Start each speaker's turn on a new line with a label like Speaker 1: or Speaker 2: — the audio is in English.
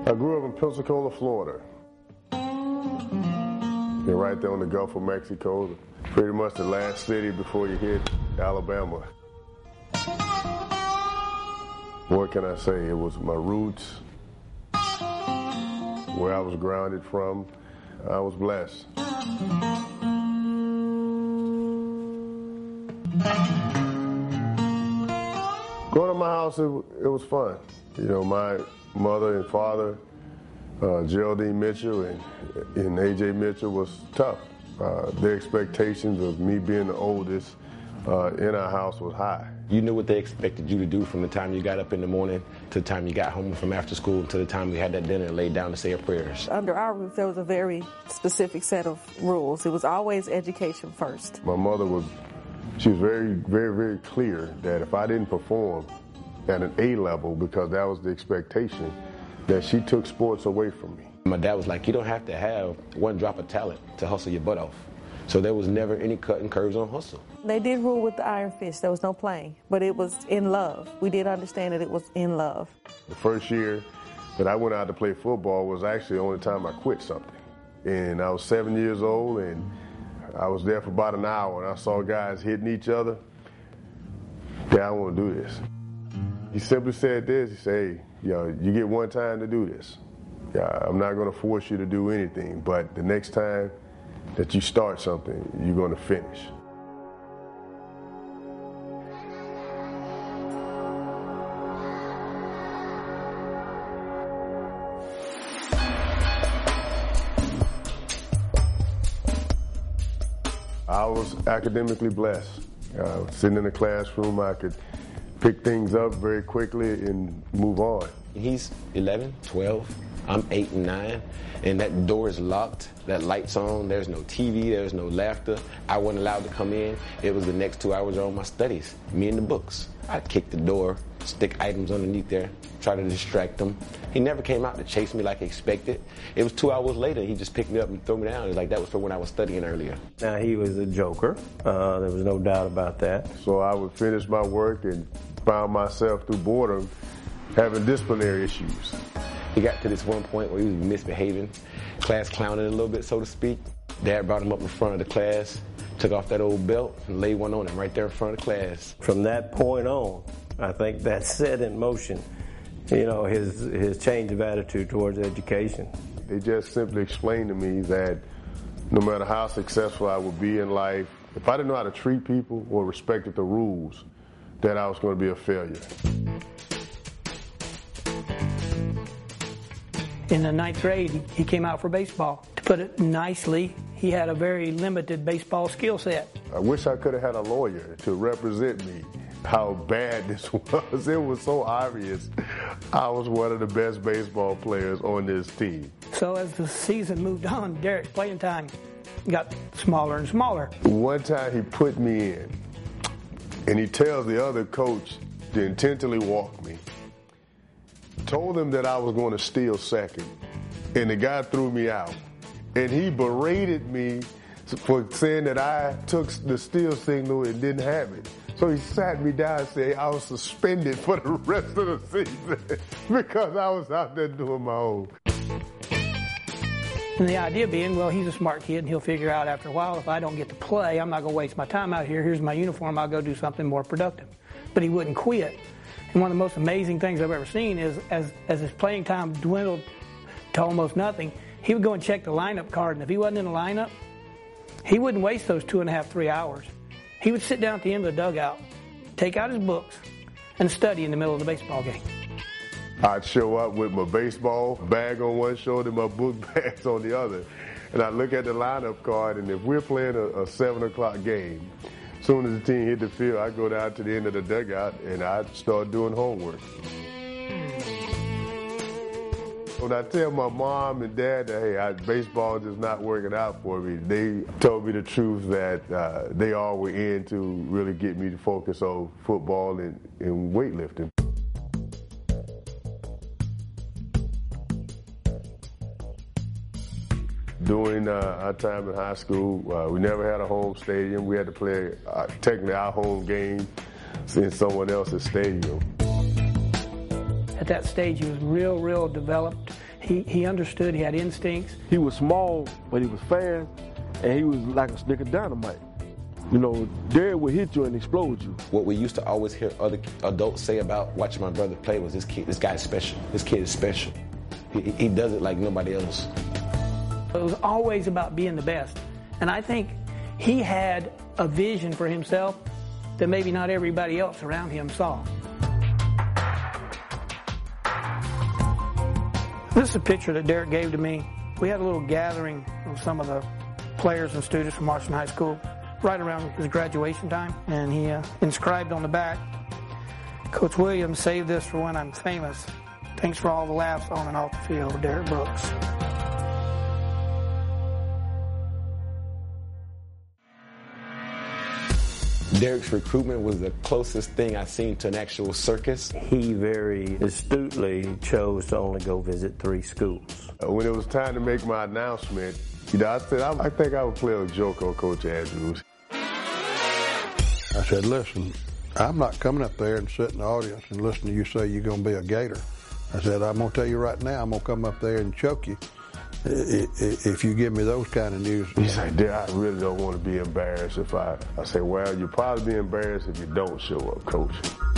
Speaker 1: I grew up in Pensacola, Florida. You're right there on the Gulf of Mexico, pretty much the last city before you hit Alabama. What can I say? It was my roots, where I was grounded from. I was blessed. Going to my house, it was fun. You know, my mother and father, Geraldine Mitchell and A.J. Mitchell, was tough. Their expectations of me being the oldest in our house was high.
Speaker 2: You knew what they expected you to do from the time you got up in the morning to the time you got home from after school to the time we had that dinner and laid down to say our prayers.
Speaker 3: Under our roof, there was a very specific set of rules. It was always education first.
Speaker 1: My mother she was very, very, very clear that if I didn't perform at an A level, because that was the expectation, that she took sports away from me.
Speaker 2: My dad was like, you don't have to have one drop of talent to hustle your butt off. So there was never any cutting curves on hustle.
Speaker 3: They did rule with the iron fist. There was no playing, but it was in love. We did understand that it was in love.
Speaker 1: The first year that I went out to play football was actually the only time I quit something. And I was 7 years old, and I was there for about an hour, and I saw guys hitting each other. Yeah, I want to do this. He simply said this. He said, hey, you get one time to do this. I'm not going to force you to do anything, but the next time that you start something, you're going to finish. I was academically blessed. Sitting in the classroom, I could pick things up very quickly and move on.
Speaker 2: He's 11, 12, I'm 8 and 9, and that door is locked, that light's on, there's no TV, there's no laughter. I wasn't allowed to come in. It was the next 2 hours on my studies, me and the books. I'd kick the door, stick items underneath there, try to distract him. He never came out to chase me like expected. It was 2 hours later, he just picked me up and threw me down. It was like that was for when I was studying earlier.
Speaker 4: Now, he was a joker. There was no doubt about that.
Speaker 1: So I would finish my work and found myself through boredom having disciplinary issues.
Speaker 2: He got to this one point where he was misbehaving, class clowning a little bit, so to speak. Dad brought him up in front of the class, took off that old belt, and laid one on him right there in front of the class.
Speaker 4: From that point on, I think that set in motion, his change of attitude towards education.
Speaker 1: They just simply explained to me that no matter how successful I would be in life, if I didn't know how to treat people or respected the rules, that I was going to be a failure.
Speaker 5: In the 9th grade, he came out for baseball. To put it nicely, he had a very limited baseball skill set.
Speaker 1: I wish I could have had a lawyer to represent me, how bad this was. It was so obvious I was one of the best baseball players on this team.
Speaker 5: So as the season moved on, Derek's playing time got smaller and smaller.
Speaker 1: One time he put me in, and he tells the other coach to intentionally walk me. Told him that I was going to steal second, and the guy threw me out. And he berated me for saying that I took the steal signal and didn't have it. So he sat me down and said I was suspended for the rest of the season because I was out there doing my own.
Speaker 5: And the idea being, well, he's a smart kid and he'll figure out after a while, if I don't get to play, I'm not going to waste my time out here. Here's my uniform. I'll go do something more productive. But he wouldn't quit. And one of the most amazing things I've ever seen is as his playing time dwindled to almost nothing, he would go and check the lineup card, and if he wasn't in the lineup, he wouldn't waste those 2.5, 3 hours. He would sit down at the end of the dugout, take out his books, and study in the middle of the baseball game.
Speaker 1: I'd show up with my baseball bag on one shoulder, my book bags on the other, and I'd look at the lineup card, and if we're playing a 7 o'clock game, as soon as the team hit the field, I'd go down to the end of the dugout, and I'd start doing homework. When I tell my mom and dad that, hey, baseball is just not working out for me, they told me the truth that they all were in to really get me to focus on football and weightlifting. During our time in high school, we never had a home stadium. We had to play technically our home game in someone else's stadium.
Speaker 5: At that stage, he was real developed. He understood. He had instincts.
Speaker 6: He was small, but he was fast, and he was like a stick of dynamite. You know, Derek would hit you and explode you.
Speaker 2: What we used to always hear other adults say about watching my brother play was, this guy is special. This kid is special. He does it like nobody else.
Speaker 5: It was always about being the best. And I think he had a vision for himself that maybe not everybody else around him saw. This is a picture that Derek gave to me. We had a little gathering of some of the players and students from Marston High School right around his graduation time, and he inscribed on the back, "Coach Williams, save this for when I'm famous. Thanks for all the laughs on and off the field, Derek Brooks."
Speaker 2: Derek's recruitment was the closest thing I've seen to an actual circus.
Speaker 4: He very astutely chose to only go visit 3 schools.
Speaker 1: When it was time to make my announcement, you know, I said, I think I would play a joke on Coach Andrews.
Speaker 7: I said, listen, I'm not coming up there and sit in the audience and listen to you say you're going to be a Gator. I said, I'm going to tell you right now, I'm going to come up there and choke you if you give me those kind of news.
Speaker 1: He said, I really don't want to be embarrassed if I say, well, you'll probably be embarrassed if you don't show up, Coach.